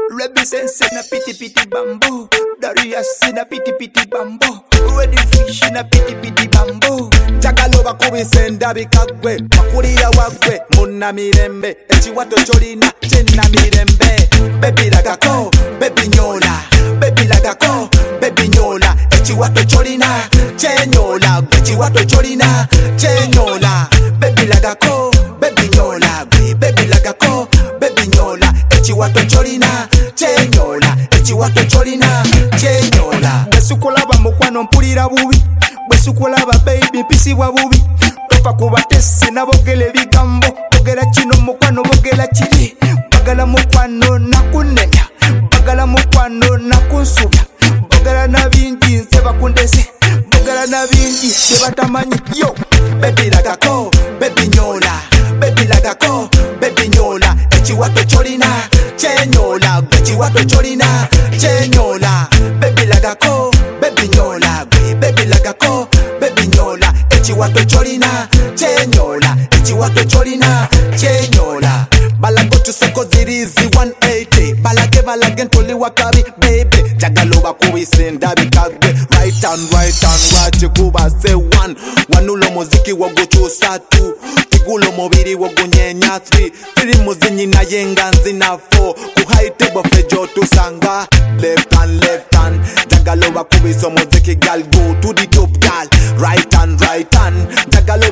Rebisense na piti piti bambo. Darius na piti piti bambo. Ready fish na piti piti bambo. Jagaloba kubisenda bikagwe makulira wagwe munna mirembe ekiwato kyolina kyenna mirembe baby lagako baby nyola baby lagako baby nyola ekiwato kyolina kyenyola gwe ekiwato kyolina kyenyola baby lagako baby nyola gwe baby lagako baby nyola ekiwato kyolina kyenyola ekiwato kyolina kyenyola Besukulaba mukwano mpulira bubi Besukulaba baby pisibwa bubi Tofa kubatesi na bogele bigambo Bogela kino mukwano bogela kiri Bagala mukwano nakunenya Bagala mukwano nakunsuga Bogela na bingi nseba kundese Bogela na bingi sebatamanyi yo baby lagako baby nyola baby lagako baby nyola ekiwato kyolina kyenyola gwe ekiwato kyolina kyenyola baby lagako baby nyola gwe baby lagako baby nyola ekiwato kyolina kyenyola ekiwato kyolina kyenyola balago tuseko zirizi 180 balage ntoli wakabi baby jagalo bakubisenda bikagwe right and wachikuba se one wanulo muziki woguchusa 2 tigulo mubiri wogunyenya 3 tiri muzinyi na yenga nzina 4 ku high table fejo tusanga left hand jagalo bakubiso muziki gal go to the top gal right hand jagalo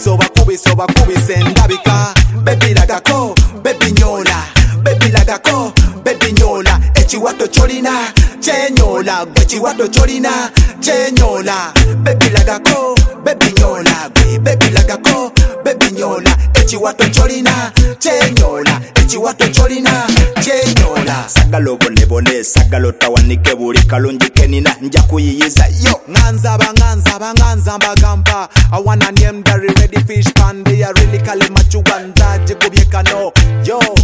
bakubisenda bika baby lagako baby nyola baby lagako baby nyola ekiwato kyolina kyenyola gwe ekiwato kyolina kyenyola baby lagako baby nyola gwe baby lagako baby nyola ekiwato kyolina kyenyola ekiwato kyolina kyenyola Sagalo bonebone sagalo tawanike buli kalungi kenina nja kuyiyiza yo nganza mbagamba I wanna name the ready fish pan they are really calling machuganza jikubyekano yo